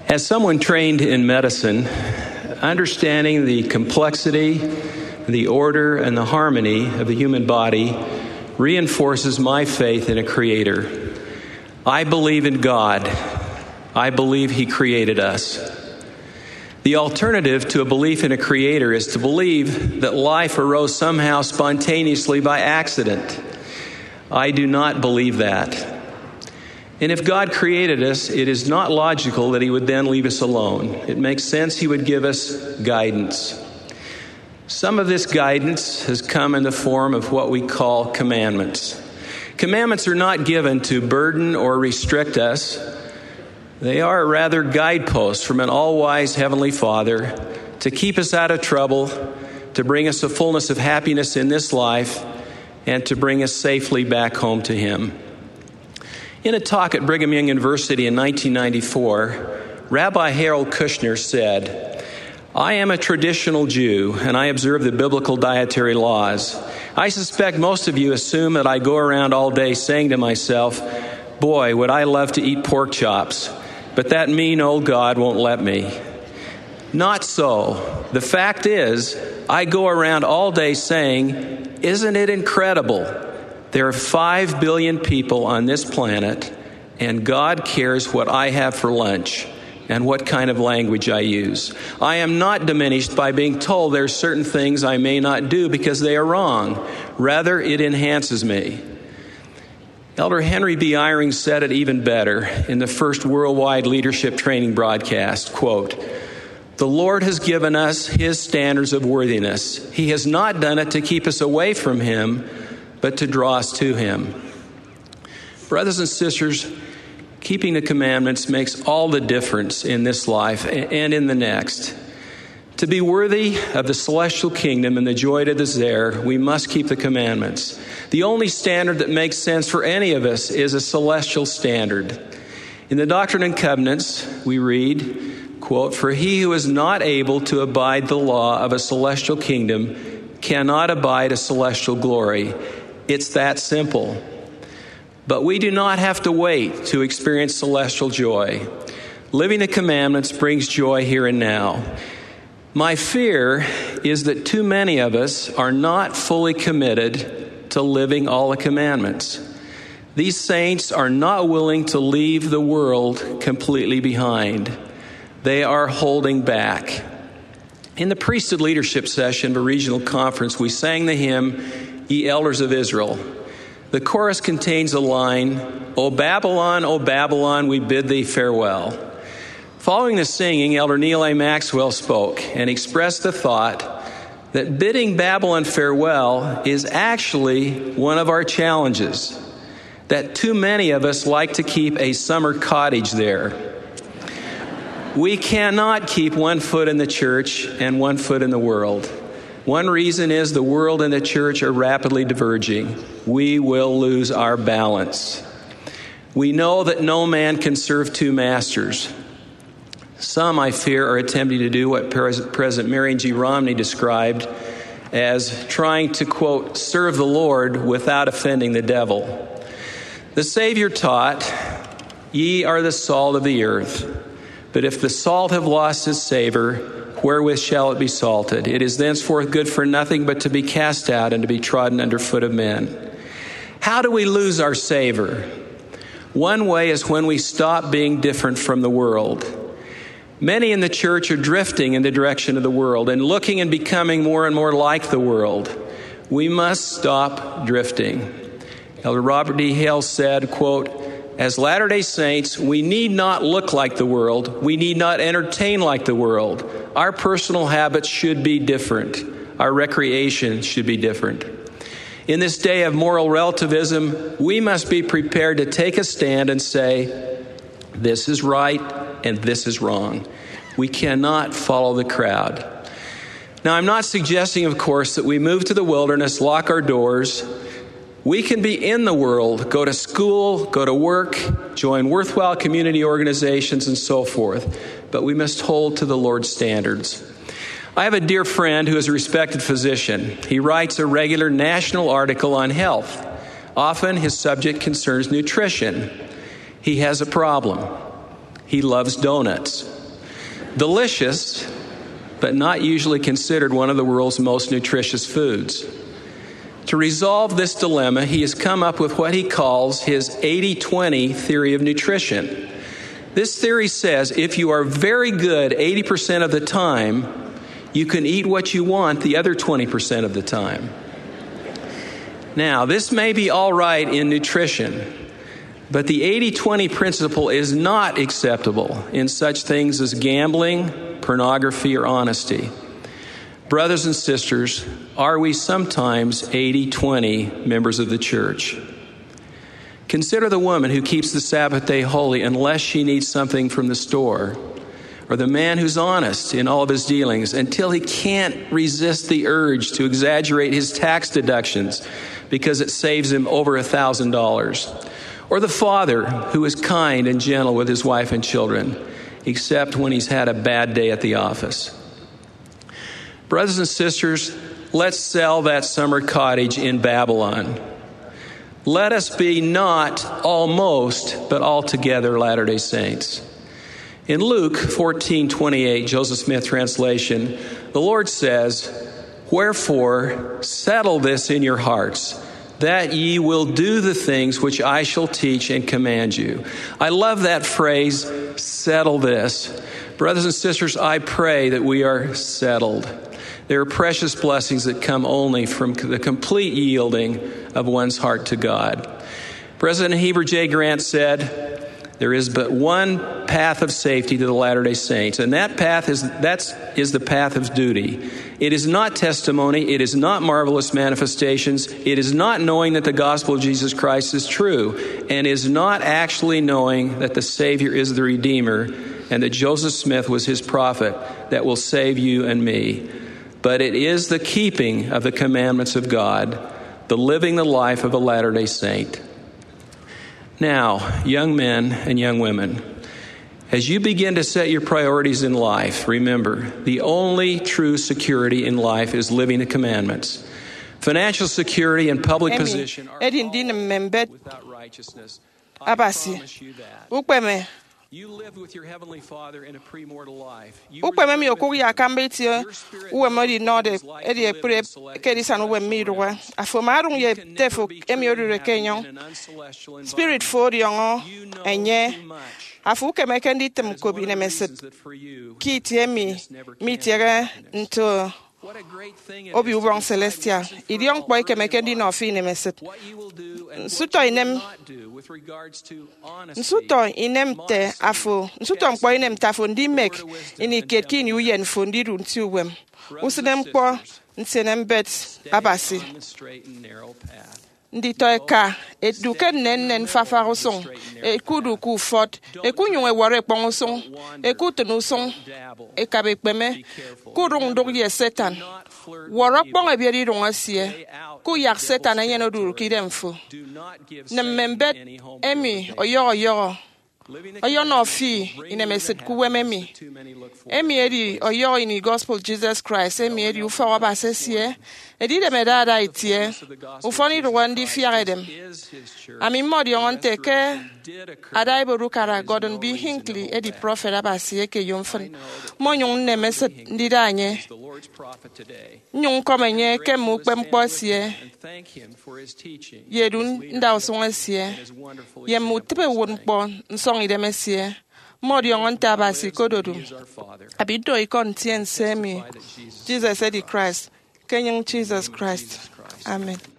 As someone trained in medicine, understanding the complexity, the order, and the harmony of the human body reinforces my faith in a creator. I believe in God. I believe He created us. The alternative to a belief in a creator is to believe that life arose somehow spontaneously by accident. I do not believe that. And if God created us, it is not logical that He would then leave us alone. It makes sense He would give us guidance. Some of this guidance has come in the form of what we call commandments. Commandments are not given to burden or restrict us. They are rather guideposts from an all-wise Heavenly Father to keep us out of trouble, to bring us a fullness of happiness in this life, and to bring us safely back home to Him. In a talk at Brigham Young University in 1994, Rabbi Harold Kushner said, "I am a traditional Jew, and I observe the biblical dietary laws. I suspect most of you assume that I go around all day saying to myself, 'Boy, would I love to eat pork chops, but that mean old God won't let me.' Not so. The fact is, I go around all day saying, 'Isn't it incredible? There are 5 billion people on this planet, and God cares what I have for lunch and what kind of language I use. I am not diminished by being told there are certain things I may not do because they are wrong. Rather, it enhances me." Elder Henry B. Eyring said it even better in the first worldwide leadership training broadcast, quote, "The Lord has given us His standards of worthiness. He has not done it to keep us away from Him, but to draw us to Him." Brothers and sisters, keeping the commandments makes all the difference in this life and in the next. To be worthy of the celestial kingdom and the joy that is there, we must keep the commandments. The only standard that makes sense for any of us is a celestial standard. In the Doctrine and Covenants, we read, quote, "For he who is not able to abide the law of a celestial kingdom cannot abide a celestial glory." It's that simple. But we do not have to wait to experience celestial joy. Living the commandments brings joy here and now. My fear is that too many of us are not fully committed to living all the commandments. These saints are not willing to leave the world completely behind. They are holding back. In the priesthood leadership session of a regional conference, we sang the hymn, "Ye Elders of Israel." The chorus contains a line, O Babylon, we bid thee farewell." Following the singing, Elder Neil A. Maxwell spoke and expressed the thought that bidding Babylon farewell is actually one of our challenges, that too many of us like to keep a summer cottage there. We cannot keep one foot in the church and one foot in the world. One reason is the world and the church are rapidly diverging. We will lose our balance. We know that no man can serve two masters. Some, I fear, are attempting to do what President Marion G. Romney described as trying to, quote, "serve the Lord without offending the devil." The Savior taught, "Ye are the salt of the earth. But if the salt have lost its savor, wherewith shall it be salted? It is thenceforth good for nothing but to be cast out and to be trodden under foot of men." How do we lose our savor? One way is when we stop being different from the world. Many in the church are drifting in the direction of the world and looking and becoming more and more like the world. We must stop drifting. Elder Robert D. Hale said, quote, "As Latter-day Saints, we need not look like the world. We need not entertain like the world. Our personal habits should be different. Our recreation should be different." In this day of moral relativism, we must be prepared to take a stand and say, this is right and this is wrong. We cannot follow the crowd. Now, I'm not suggesting, of course, that we move to the wilderness, lock our doors. We can be in the world, go to school, go to work, join worthwhile community organizations, and so forth. But we must hold to the Lord's standards. I have a dear friend who is a respected physician. He writes a regular national article on health. Often his subject concerns nutrition. He has a problem. He loves donuts. Delicious, but not usually considered one of the world's most nutritious foods. To resolve this dilemma, he has come up with what he calls his 80-20 theory of nutrition. This theory says if you are very good 80% of the time, you can eat what you want the other 20% of the time. Now, this may be all right in nutrition, but the 80-20 principle is not acceptable in such things as gambling, pornography, or honesty. Brothers and sisters, are we sometimes 80-20 members of the church? Consider the woman who keeps the Sabbath day holy unless she needs something from the store, or the man who's honest in all of his dealings until he can't resist the urge to exaggerate his tax deductions because it saves him over $1,000, or the father who is kind and gentle with his wife and children, except when he's had a bad day at the office. Brothers and sisters, let's sell that summer cottage in Babylon. Let us be not almost, but altogether Latter-day Saints. In Luke 14:28, Joseph Smith translation, the Lord says, "Wherefore settle this in your hearts, that ye will do the things which I shall teach and command you." I love that phrase, settle this. Brothers and sisters, I pray that we are settled. There are precious blessings that come only from the complete yielding of one's heart to God. President Heber J. Grant said, there is but one path of safety to the Latter-day Saints, and that path is the path of duty. It is not testimony. It is not marvelous manifestations. It is not knowing that the gospel of Jesus Christ is true, and is not actually knowing that the Savior is the Redeemer and that Joseph Smith was his prophet that will save you and me. But it is the keeping of the commandments of God, the living the life of a Latter-day Saint. Now, young men and young women, as you begin to set your priorities in life, remember, the only true security in life is living the commandments. Financial security and public position are without righteousness. I promise you that. You lived with your Heavenly Father in a premortal life. You were young with Him. Your spirit knows His life to live in a celestial spirit for young, you know too much. Afu kemekendi tem kobi ne meset kiti mi tiere nto obi ubron celestia idion boy kemekendi no fi ne meset nsuto inem te afu nsuto mpo inem tafo ndi mek ini ketkin uyen fondi run ti uwem usinem kpo nsenem bet abasi ndi toeka eduke nennen fafarosong ekudu ku fort ekunyu ewore pongosong ekutunu song ekabekpeme kurung dog ye setan woro pong ebieri rongasie ku yak setan anyeno duru kidemfo nemmembet emi oyo no fi in a message ku wememi emi edi oyo in gospel Jesus Christ emi edi ufa wabasesie edi de medada itie ufoni rwandi fiaredem ami modi onte ke adai borukara Gordon B. Hinckley edi prophet abasie ke yomfon monyon ne message ndidanye nyon komenye ke mu kpemposie yedun ndawsongasie yemu tipe wonpo nsong idemesie modi onta basi kododu abido ikon tien semi Jesus said Christ Kenyan Jesus Christ. Amen.